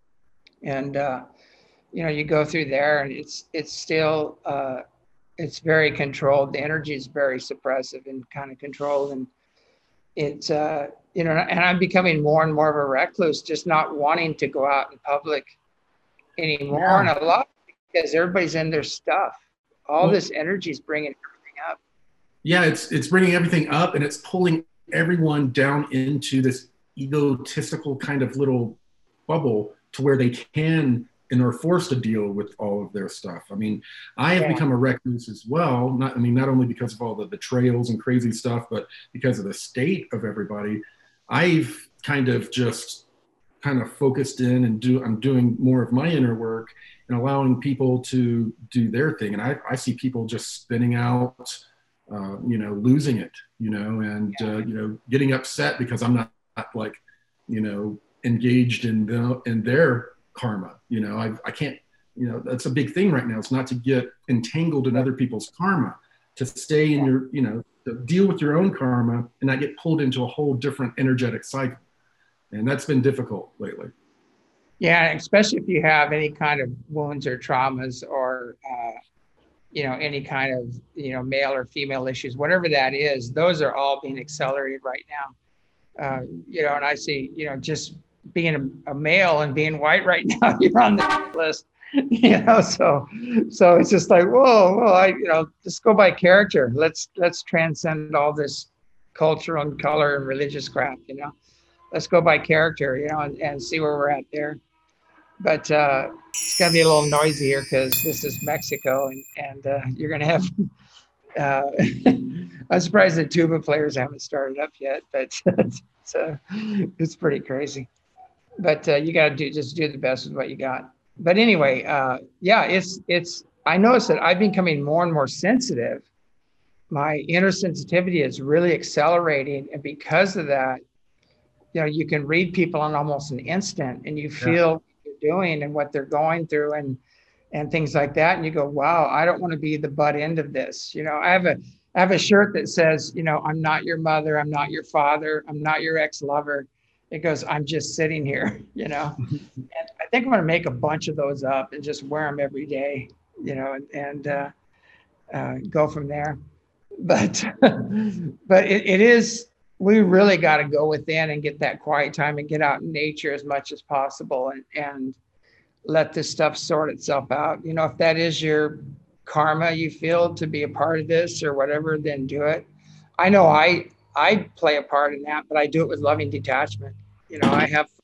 and uh, you know, you go through there, and it's it's still uh, it's very controlled. The energy is very suppressive and kind of controlled, and it's uh, you know, and I'm becoming more and more of a recluse, just not wanting to go out in public anymore, Yeah. and a lot because everybody's in their stuff. All Well, this energy is bringing everything up. Yeah, it's it's bringing everything up, and it's pulling everyone down into this egotistical kind of little bubble to where they can and are forced to deal with all of their stuff. I mean, I have Yeah. become a recluse as well. Not, I mean, not only because of all the betrayals and crazy stuff, but because of the state of everybody. I've kind of just kind of focused in and do. I'm doing more of my inner work and allowing people to do their thing. And I, I see people just spinning out, uh, you know, losing it, you know, and, Yeah. uh, you know, getting upset because I'm not, not like, you know, engaged in the, in their karma. You know, I, I can't, you know, that's a big thing right now. It's not to get entangled in other people's karma, to stay in your, you know, to deal with your own karma and not get pulled into a whole different energetic cycle. And that's been difficult lately. Yeah, especially if you have any kind of wounds or traumas, or uh, you know, any kind of, you know, male or female issues, whatever that is, those are all being accelerated right now. Uh, you know, and I see, you know, just being a, a male and being white right now, you're on the list. You know, so so it's just like, whoa, whoa, I, you know, just go by character. Let's let's transcend all this cultural and color and religious crap. You know, let's go by character. You know, and, and see where we're at there. But uh, it's gonna be a little noisy here because this is Mexico, and and uh, you're gonna have. Uh, I'm surprised the tuba players haven't started up yet, but it's uh, it's pretty crazy. But uh, you got to do just do the best with what you got. But anyway, uh, yeah, it's it's I noticed that I've been becoming more and more sensitive. My inner sensitivity is really accelerating. And because of that, you know, you can read people on almost an instant and you Yeah. feel what they're doing and what they're going through and, and things like that. And you go, wow, I don't want to be the butt end of this. You know, I have a, I have a shirt that says, you know, I'm not your mother. I'm not your father. I'm not your ex-lover. It goes, I'm just sitting here, you know, and I think I'm going to make a bunch of those up and just wear them every day, you know, and, and uh, uh, go from there. But, but it, it is, we really got to go within and get that quiet time and get out in nature as much as possible and, and let this stuff sort itself out. You know, if that is your karma you feel to be a part of this or whatever, then do it. I know I, I play a part in that, but I do it with loving detachment. You know, I have,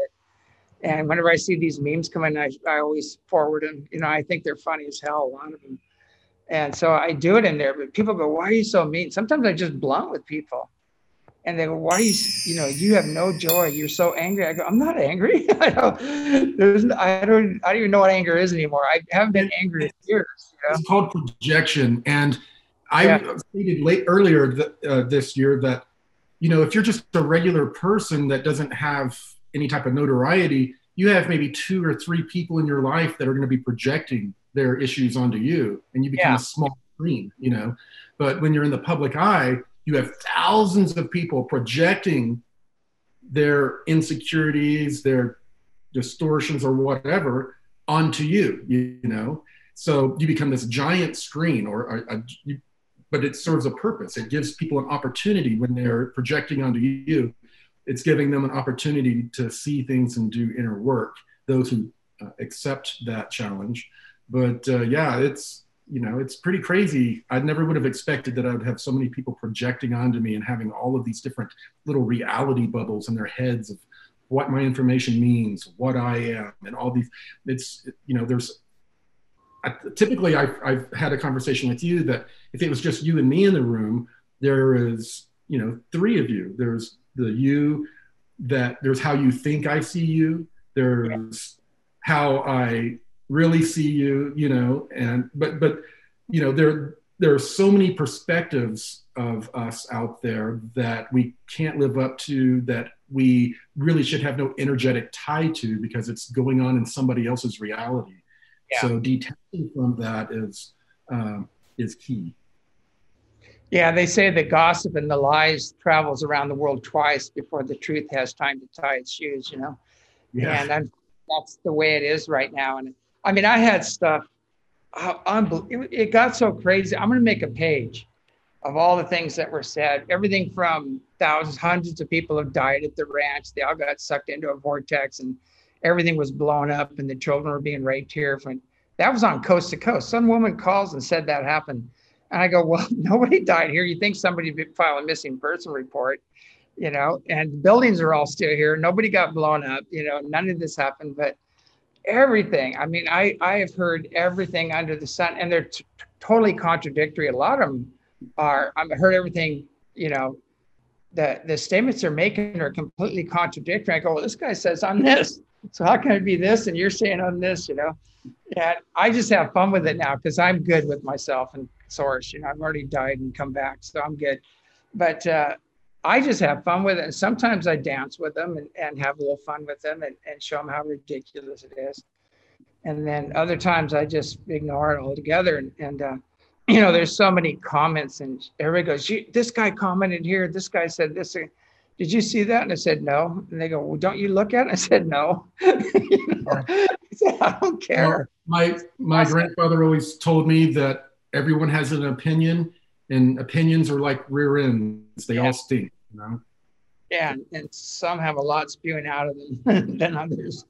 and whenever I see these memes come in, I, I always forward them. You know, I think they're funny as hell, a lot of them. And so I do it in there, but people go, why are you so mean? Sometimes I just blunt with people. And they go, why are you, you know, you have no joy. You're so angry. I go, I'm not angry. I don't, there's, I don't, I don't even know what anger is anymore. I haven't been angry in years. You know? It's called projection. And I Yeah. stated late earlier th- uh, this year that, you know, if you're just a regular person that doesn't have any type of notoriety, you have maybe two or three people in your life that are going to be projecting their issues onto you, and you become Yeah. a small screen, you know. But when you're in the public eye, you have thousands of people projecting their insecurities, their distortions or whatever onto you, you, you know. So you become this giant screen, or a, a, you, but it serves a purpose. It gives people an opportunity when they're projecting onto you. It's giving them an opportunity to see things and do inner work, those who uh, accept that challenge. But uh, yeah, it's, you know, it's pretty crazy. I never would have expected that I would have so many people projecting onto me and having all of these different little reality bubbles in their heads of what my information means, what I am, and all these. It's, you know, there's, I, typically I've, I've had a conversation with you that if it was just you and me in the room, there is, you know, three of you. There's the you that, there's how you think I see you. There's how I really see you, you know, and, but, but, you know, there, there are so many perspectives of us out there that we can't live up to, that we really should have no energetic tie to, because it's going on in somebody else's reality. Yeah. So detaching from that is, um, is key. Yeah, they say the gossip and the lies travels around the world twice before the truth has time to tie its shoes, you know? Yeah. And I'm, that's the way it is right now. And I mean, I had stuff, uh, unbel- it, it got so crazy. I'm going to make a page of all the things that were said. Everything from thousands, hundreds of people have died at the ranch. They all got sucked into a vortex and everything was blown up and the children were being raped here. From, that was on coast to coast. Some woman calls and said that happened. And I go, well, nobody died here. You think somebody would file a missing person report, you know, and buildings are all still here. Nobody got blown up, you know, none of this happened, but everything. I mean, I, I have heard everything under the sun, and they're t- totally contradictory. A lot of them are, I've heard everything, you know, the, the statements they're making are completely contradictory. I go, well, this guy says I'm this, so how can it be this? And you're saying I'm this, you know? And I just have fun with it now because I'm good with myself and source. You know, I've already died and come back, so I'm good. But uh, I just have fun with it. And sometimes I dance with them and, and have a little fun with them and, and show them how ridiculous it is. And then other times I just ignore it altogether. And, and uh, you know, there's so many comments and everybody goes, this guy commented here. This guy said this. Did you see that? And I said, no. And they go, well, don't you look at it? I said, no. You know? I said, I don't care. Well, my my grandfather always told me that everyone has an opinion, and opinions are like rear ends. They yeah. all stink, you know? Yeah, and, and some have a lot spewing out of them than others.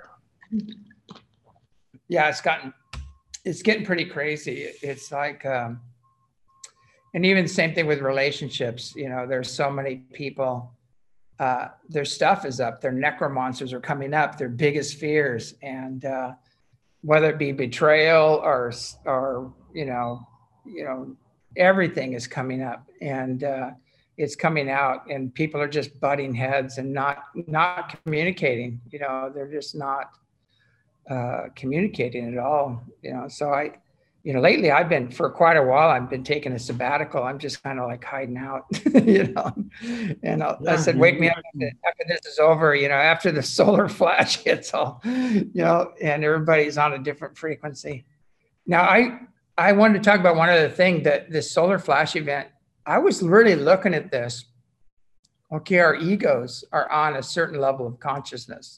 Yeah, it's gotten, it's getting pretty crazy. It's like, um, and even same thing with relationships. You know, there's so many people, uh, their stuff is up. Their necromonsters are coming up, their biggest fears. And uh, whether it be betrayal or, or, you know, you know, everything is coming up and uh, it's coming out, and people are just butting heads and not, not communicating. You know, they're just not uh, communicating at all. You know, so I, you know, lately I've been, for quite a while, I've been taking a sabbatical. I'm just kind of like hiding out, you know, and I, Yeah, I said, wake me up after, after this is over, you know, after the solar flash hits all, you know, and everybody's on a different frequency. Now, I, I wanted to talk about one other thing, that this solar flash event, I was really looking at this. Okay, our egos are on a certain level of consciousness,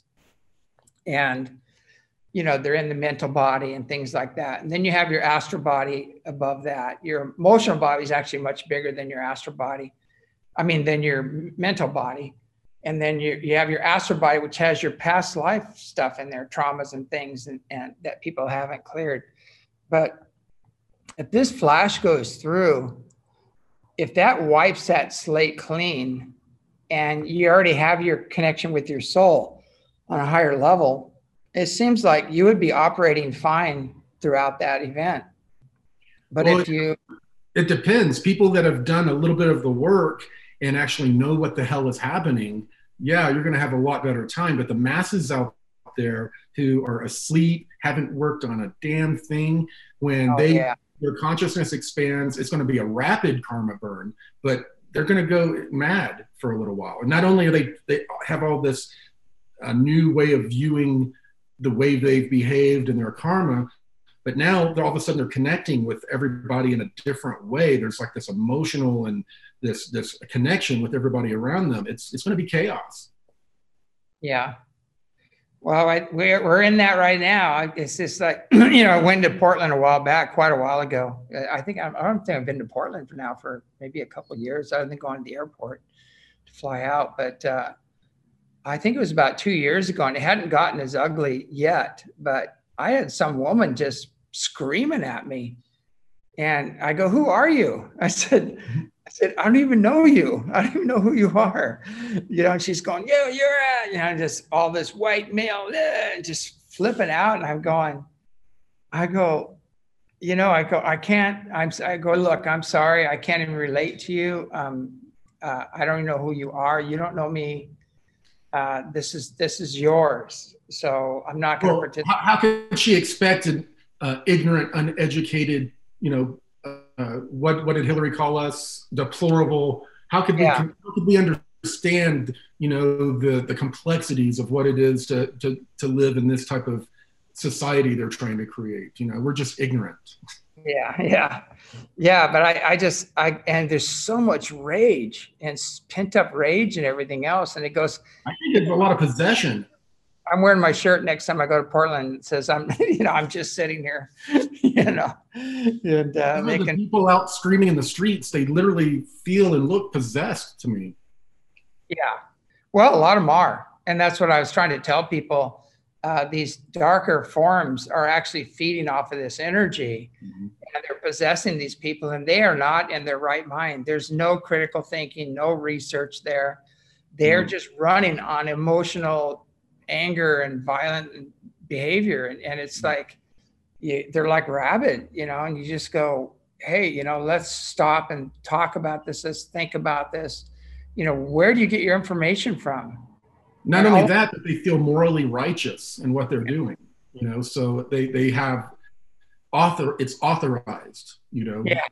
and you know, they're in the mental body and things like that. And then you have your astral body above that. Your emotional body is actually much bigger than your astral body. I mean, than your mental body. And then you, you have your astral body, which has your past life stuff in there, traumas and things and, and that people haven't cleared. But if this flash goes through, if that wipes that slate clean and you already have your connection with your soul on a higher level, it seems like you would be operating fine throughout that event. But well, if you... It depends. People that have done a little bit of the work and actually know what the hell is happening, yeah, you're going to have a lot better time. But the masses out there who are asleep, haven't worked on a damn thing, when oh, they yeah. their consciousness expands, it's going to be a rapid karma burn, but they're going to go mad for a little while. And not only are they, they have all this uh, new way of viewing the way they've behaved and their karma, but now they're all of a sudden they're connecting with everybody in a different way. There's like this emotional and this this connection with everybody around them. It's it's going to be chaos. Yeah. Well, I, we're we're in that right now. It's just like, you know, I went to Portland a while back, quite a while ago. I think I'm, I don't think I've been to Portland for now for maybe a couple of years. I think going to the airport to fly out, but. Uh, I think it was about two years ago, and it hadn't gotten as ugly yet, but I had some woman just screaming at me. And I go, who are you? I said, I said, I don't even know you. I don't even know who you are. You know, and she's going, yo, you're at, you know, just all this white male, eh, just flipping out. And I'm going, I go, you know, I go, I can't, I'm, I go, look, I'm sorry. I can't even relate to you. Um, uh, I don't even know who you are. You don't know me. Uh, this is this is yours, so I'm not going to well, participate. How, how could she expect an uh, ignorant, uneducated, you know, uh, what what did Hillary call us? Deplorable. How could we yeah. how could we understand, you know, the the complexities of what it is to to to live in this type of society they're trying to create? You know, we're just ignorant. Yeah, yeah, yeah. But I, I just, I, and there's so much rage and pent up rage and everything else. And it goes, I think there's a lot of possession. I'm wearing my shirt next time I go to Portland. It says, I'm, you know, I'm just sitting here, you know, and uh, Some making of the people out screaming in the streets, they literally feel and look possessed to me. Yeah. Well, a lot of them are. And that's what I was trying to tell people. Uh, these darker forms are actually feeding off of this energy, mm-hmm. and they're possessing these people, and they are not in their right mind. There's no critical thinking, no research there. They're mm-hmm. just running on emotional anger and violent behavior. And, and it's like, you, they're like rabid, you know, and you just go, hey, you know, let's stop and talk about this. Let's think about this. You know, where do you get your information from? Not only that, but they feel morally righteous in what they're doing, you know, so they, they have author, it's authorized, you know. Yeah.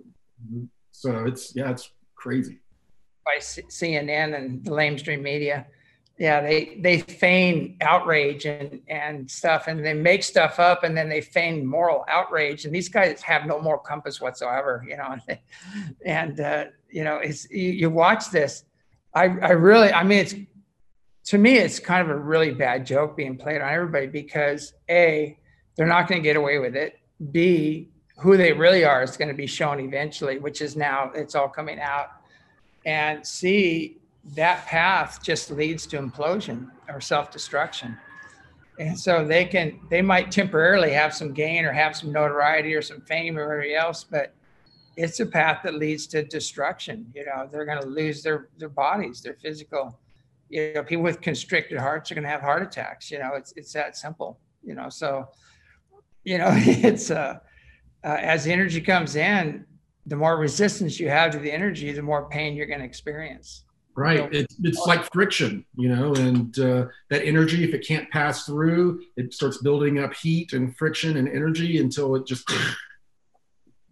So it's, yeah, it's crazy. By C N N and the lamestream media. Yeah, they, they feign outrage and, and stuff, and they make stuff up, and then they feign moral outrage. And these guys have no moral compass whatsoever, you know. And, uh, you know, it's, you, you watch this. I, I really, I mean, it's, to me, it's kind of a really bad joke being played on everybody because A, they're not going to get away with it. B, who they really are is going to be shown eventually, which is now, it's all coming out. And C, that path just leads to implosion or self-destruction. And so they can, they might temporarily have some gain or have some notoriety or some fame or whatever else, but it's a path that leads to destruction. You know, they're going to lose their, their bodies, their physical. You know, people with constricted hearts are going to have heart attacks. You know, it's it's that simple. You know, so, you know, it's uh, uh, as the energy comes in, the more resistance you have to the energy, the more pain you're going to experience. Right. You know, it's it's like friction, you know, and uh, that energy, if it can't pass through, it starts building up heat and friction and energy until it just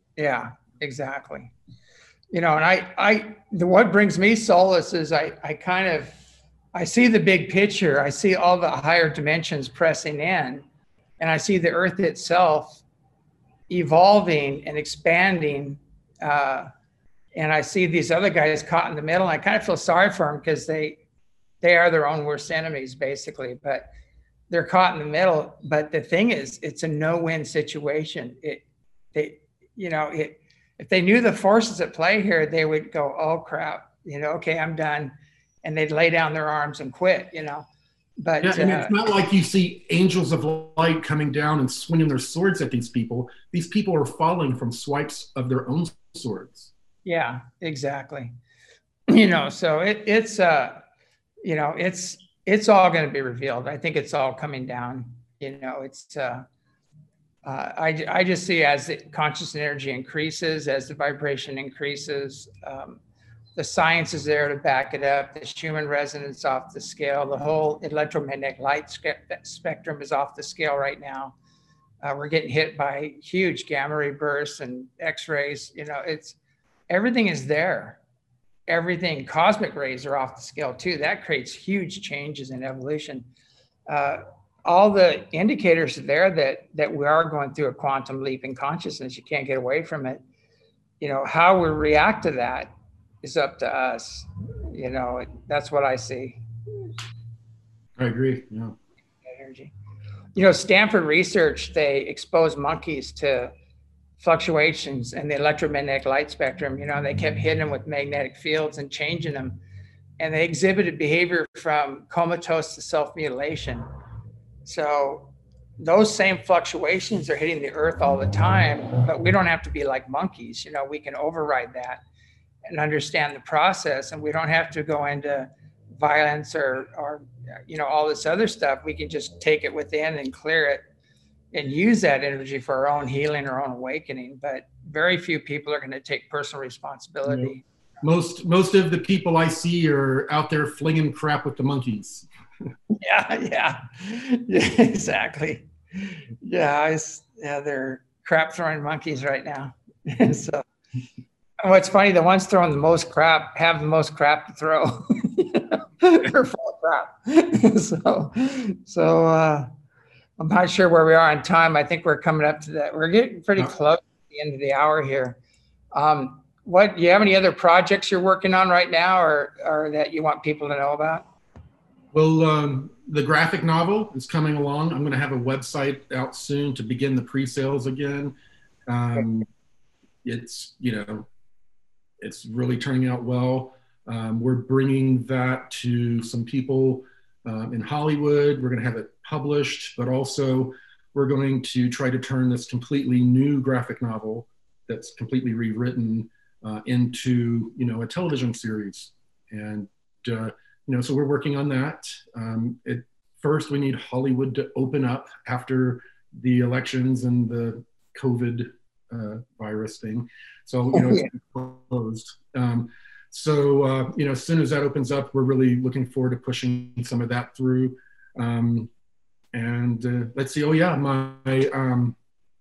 Yeah, exactly. You know, and I, I, the, what brings me solace is I, I kind of, I see the big picture. I see all the higher dimensions pressing in, and I see the earth itself evolving and expanding. Uh, and I see these other guys caught in the middle. And I kind of feel sorry for them because they, they are their own worst enemies, basically. But they're caught in the middle. But the thing is, it's a no-win situation. It, they, you know, it, if they knew the forces at play here, they would go, oh crap, you know, okay, I'm done. And they'd lay down their arms and quit, you know. But yeah, and uh, it's not like you see angels of light coming down and swinging their swords at these people. These people are falling from swipes of their own swords. yeah, exactly. You know, so it, it's, uh, you know, it's, it's all going to be revealed. I think it's all coming down, you know, it's, uh, uh, I, I just see as the conscious energy increases, as the vibration increases, um, the science is there to back it up. The Schumann resonance off the scale, the whole electromagnetic light spectrum is off the scale right now. Uh, we're getting hit by huge gamma ray bursts and X-rays. You know, it's, everything is there. Everything, cosmic rays are off the scale too. That creates huge changes in evolution. Uh, all the indicators are there that, that we are going through a quantum leap in consciousness. You can't get away from it. You know, how we react to that is up to us. You know, that's what I see. I agree, yeah. Energy. You know, Stanford research, they exposed monkeys to fluctuations in the electromagnetic light spectrum. You know, they kept hitting them with magnetic fields and changing them. And they exhibited behavior from comatose to self-mutilation. So those same fluctuations are hitting the earth all the time, but we don't have to be like monkeys. You know, we can override that and understand the process, and we don't have to go into violence or, or, you know, all this other stuff. We can just take it within and clear it and use that energy for our own healing, our own awakening. But very few people are going to take personal responsibility. Most, most of the people I see are out there flinging crap with the monkeys. Yeah, yeah, yeah, exactly. Yeah, I, yeah, they're crap throwing monkeys right now. So, what's funny, the ones throwing the most crap have the most crap to throw. They're full of crap. so, so uh, I'm not sure where we are on time. I think we're coming up to that. We're getting pretty close to the end of the hour here. Um, what, do you have any other projects you're working on right now, or, or that you want people to know about? Well, um, the graphic novel is coming along. I'm going to have a website out soon to begin the pre-sales again. Um, it's, you know, it's really turning out well. Um, we're bringing that to some people um, in Hollywood. We're going to have it published, but also we're going to try to turn this completely new graphic novel that's completely rewritten uh, into, you know, a television series. And, uh, you know, so we're working on that. Um, it, first, we need Hollywood to open up after the elections and the COVID uh, virus thing. So, you know, it's closed. Um, so, uh, you know, as soon as that opens up, we're really looking forward to pushing some of that through. Um, and uh, let's see, oh yeah, my um,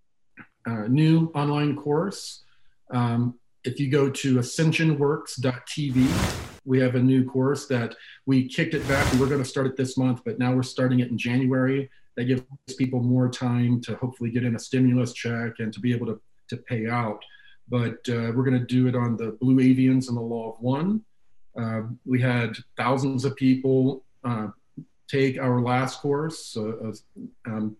uh, new online course. Um, if you go to ascension works dot t v, we have a new course that we kicked it back. We were going to start it this month, but now we're starting it in January. That gives people more time to hopefully get in a stimulus check and to be able to, to pay out. But uh, we're going to do it on the Blue Avians and the Law of One. Uh, we had thousands of people uh, take our last course. Uh, um,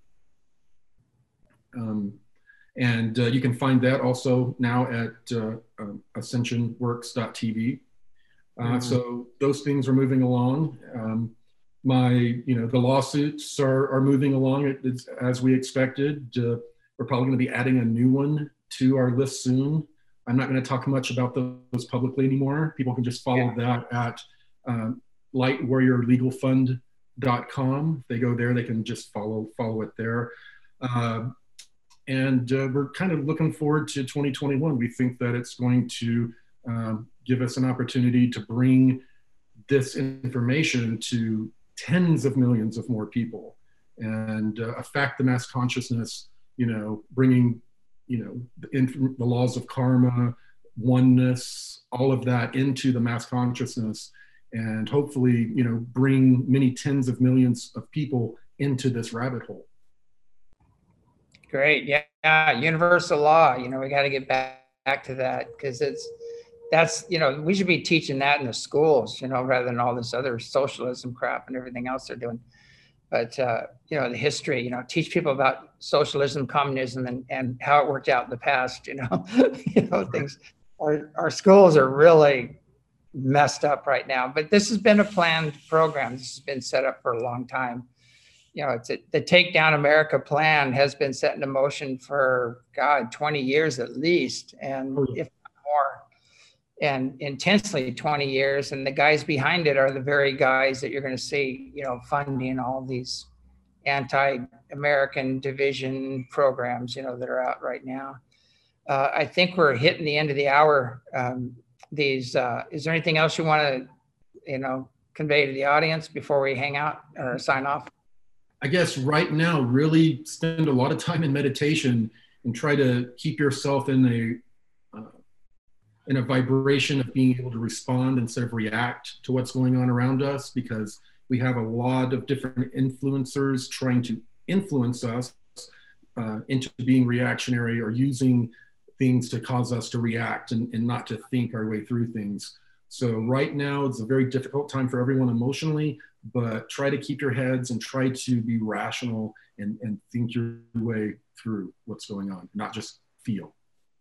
um, and uh, you can find that also now at uh, um, ascension works dot t v. Uh, mm-hmm. So those things are moving along. Um, my, you know, the lawsuits are, are moving along as, as we expected. Uh, we're probably going to be adding a new one to our list soon. I'm not going to talk much about those publicly anymore. People can just follow yeah. that at um, light warrior legal fund dot com. If they go there, they can just follow follow it there. Uh, and uh, we're kind of looking forward to twenty twenty-one. We think that it's going to um, give us an opportunity to bring this information to tens of millions of more people and uh, affect the mass consciousness, you know, bringing you know, the, the laws of karma, oneness, all of that into the mass consciousness, and hopefully, you know, bring many tens of millions of people into this rabbit hole. Great. Yeah. yeah. Universal law. You know, we got to get back, back to that, because it's, that's, you know, we should be teaching that in the schools, you know, rather than all this other socialism crap and everything else they're doing. But, uh, you know, the history, you know, teach people about socialism, communism, and, and how it worked out in the past, you know, you know, things. Our, our schools are really messed up right now, but this has been a planned program. This has been set up for a long time. You know, it's a, the Take Down America plan has been set into motion for, God, twenty years at least, and if not more, and intensely twenty years. And the guys behind it are the very guys that you're going to see, you know, funding all these anti-American division programs, you know, that are out right now. Uh, I think we're hitting the end of the hour. Um, these, uh, is there anything else you want to, you know, convey to the audience before we hang out or sign off? I guess right now, really spend a lot of time in meditation and try to keep yourself in a uh, in a vibration of being able to respond instead of react to what's going on around us, because we have a lot of different influencers trying to influence us uh, into being reactionary or using things to cause us to react and, and not to think our way through things. So right now, it's a very difficult time for everyone emotionally, but try to keep your heads and try to be rational and, and think your way through what's going on, not just feel.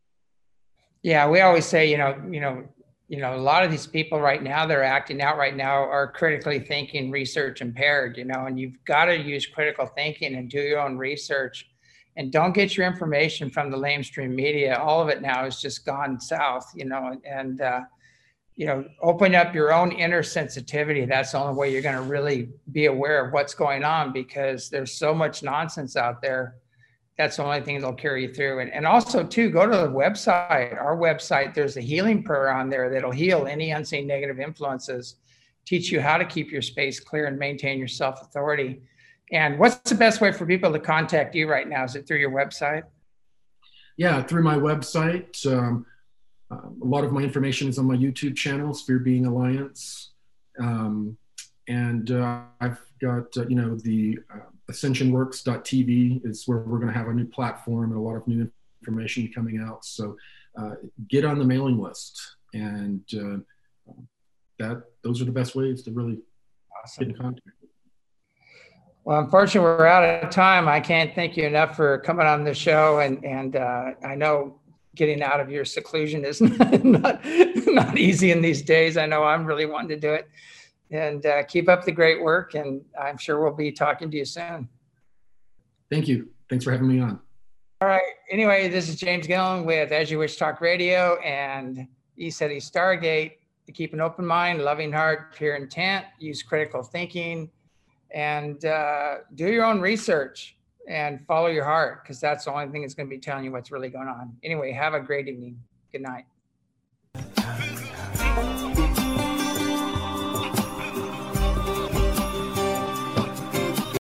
Yeah, we always say, you know, you know, you know, a lot of these people right now, they're acting out right now are critically thinking, research impaired, you know, and you've got to use critical thinking and do your own research, and don't get your information from the lamestream media. All of it now has just gone south, you know, and, uh, you know, open up your own inner sensitivity. That's the only way you're going to really be aware of what's going on, because there's so much nonsense out there. That's the only thing that'll carry you through. And, and also too, go to the website, our website, there's a healing prayer on there that'll heal any unseen negative influences, teach you how to keep your space clear and maintain your self-authority. And what's the best way for people to contact you right now? Is it through your website? Yeah, through my website. Um, Uh, a lot of my information is on my YouTube channel, Sphere Being Alliance. Um, and uh, I've got, uh, you know, the uh, ascension works dot t v is where we're going to have a new platform and a lot of new information coming out. So uh, get on the mailing list. And uh, that those are the best ways to really awesome. get in contact. Well, unfortunately, we're out of time. I can't thank you enough for coming on the show. And, and uh, I know getting out of your seclusion is not, not, not easy in these days. I know I'm really wanting to do it. And uh, keep up the great work. And I'm sure we'll be talking to you soon. Thank you. Thanks for having me on. All right. Anyway, this is James Gillen with As You Wish Talk Radio and ECETI Stargate. To keep an open mind, loving heart, pure intent, use critical thinking, and uh, do your own research. And follow your heart, because that's the only thing that's going to be telling you what's really going on. Anyway, have a great evening. Good night.